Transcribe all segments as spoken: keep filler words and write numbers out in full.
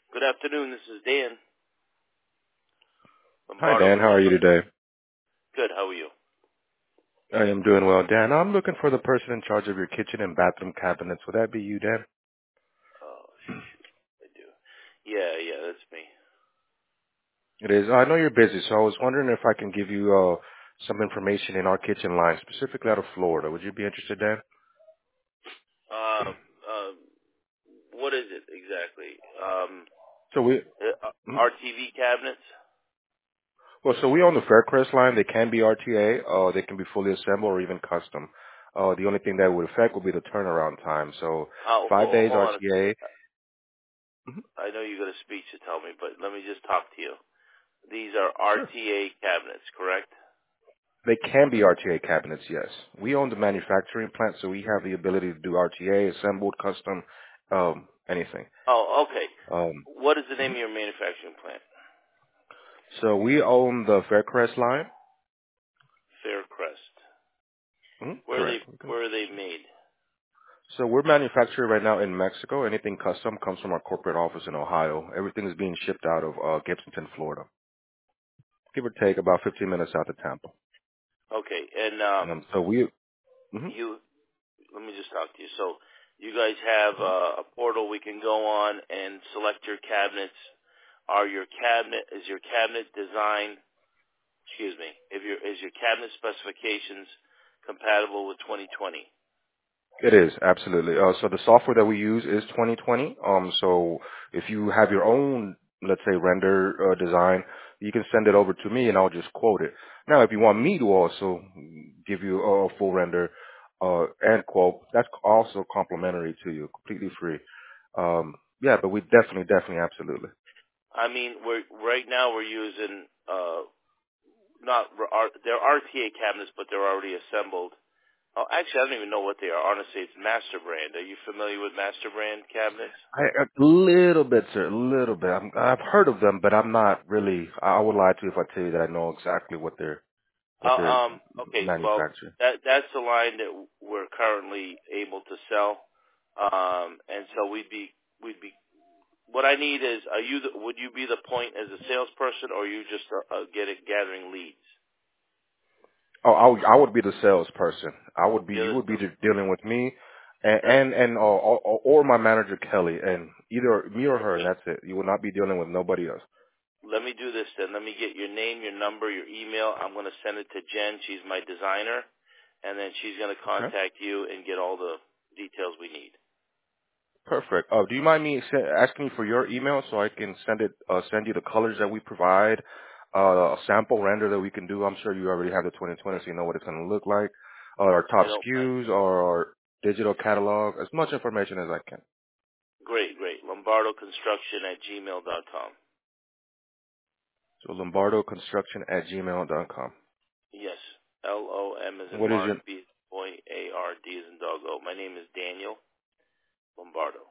Good afternoon. This is Dan Hi, Lombardo Dan. How are you Construction. today? Good. How are you? I am doing well, Dan. I'm looking for the person in charge of your kitchen and bathroom cabinets. Would that be you, Dan? Oh, shoot. I do. Yeah, yeah, that's me. It is. I know you're busy, so I was wondering if I can give you uh, some information in our kitchen line, specifically out of Florida. Would you be interested, Dan? Uh, uh, what is it exactly? Um, So we, uh, mhm. R T V cabinets? well, so we own the Faircrest line. They can be R T A. Uh, they can be fully assembled or even custom. Uh, the only thing that would affect would be the turnaround time. So Oh, five hold, days hold on a R T A. second. I know you got a speech to tell me, but let me just talk to you. These are Sure. R T A cabinets, correct? They can be R T A cabinets, yes. We own the manufacturing plant, so we have the ability to do R T A, assembled, custom, um, anything. Oh, okay. Um, What is the name mhm. of your manufacturing plant? So we own the Faircrest line. Faircrest. Mhm, Where are they? correct. We can- Where are they made? So we're manufacturing right now in Mexico. Anything custom comes from our corporate office in Ohio. Everything is being shipped out of uh, Gibsonton, Florida. Give or take about fifteen minutes out of Tampa. Okay, and um, Um, so we, mhm, you let me just talk to you. So you guys have mhm. uh, a portal we can go on and select your cabinets. Are your cabinet is your cabinet design? Excuse me. If your is your cabinet specifications compatible with twenty twenty? It is, absolutely. Uh, so the software that we use is twenty twenty. Um, so if you have your own, let's say, render uh, design, you can send it over to me and I'll just quote it. Now, if you want me to also give you a full render uh, and quote, that's also complimentary to you, completely free. Um, yeah, but we definitely, definitely, absolutely. I mean, we're right now we're using uh, not R- they're R T A cabinets, but they're already assembled. Oh, actually, I don't even know what they are. Honestly, it's Master Brand. Are you familiar with Master Brand cabinets? I, a little bit, sir, a little bit. I'm, I've heard of them, but I'm not really. I, I would lie to you if I tell you that I know exactly what they're what Uh, they're um, okay, well, manufacturing. that that's the line that we're currently able to sell, um, and so we'd be we'd be. What I need is, are you the, would you be the point as a salesperson, or are you just uh, uh, get it, gathering leads? Oh, I would, I would be the salesperson. I would be. The You other, would be the, de- dealing with me, and that, and, and uh, or, or my manager Kelly, and either me or her, and okay, that's it. You will not be dealing with nobody else. let me do this then. Let me get your name, your number, your email. I'm going to send it to Jen. She's my designer, and then she's going to Okay. contact you and get all the details we need. Perfect. Uh, do you mind me se- asking you for your email so I can send it, uh, send you the colors that we provide, uh, a sample render that we can do? I'm sure you already have the twenty twenty, so you know what it's going to look like. Uh, our I top don't. S K I, Us, or our digital catalog, as much information as I can. great, great. Lombardo Construction at gmail dot com. So Lombardo Construction at gmail dot com. Yes. L O M as in What is Mark, your B as in boy, A R D as in doggo. My name is Daniel Lombardo.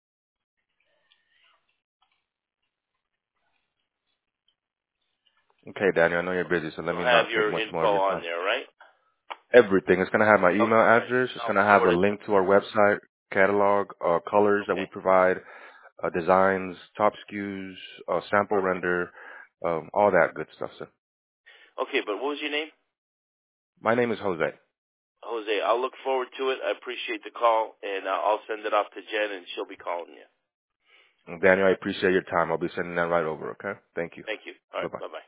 Okay, Daniel, I know you're busy, so let You'll me have not take your much more info of your on time. there, right? Everything. It's going to have my email Okay, great. address. It's I'll going to have a forward it to link to our website, catalog, uh, colors that we Okay, provide, uh, designs, top S K Us, uh, sample perfect. render, um, all that good stuff, sir. Okay, but what was your name? My name is Jose. Jose. I'll look forward to it. I appreciate the call, and uh, I'll send it off to Jen, and she'll be calling you. Daniel, I appreciate your time. I'll be sending that right over, okay? Thank you. Thank you. All right, Bye-bye. bye-bye.